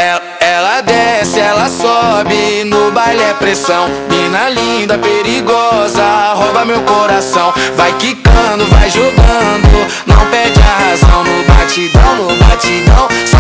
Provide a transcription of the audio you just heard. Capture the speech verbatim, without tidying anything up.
Ela, ela desce, ela sobe, no baile é pressão. Mina linda, perigosa, rouba meu coração. Vai quicando, vai jogando, não perde a razão. No batidão, no batidão,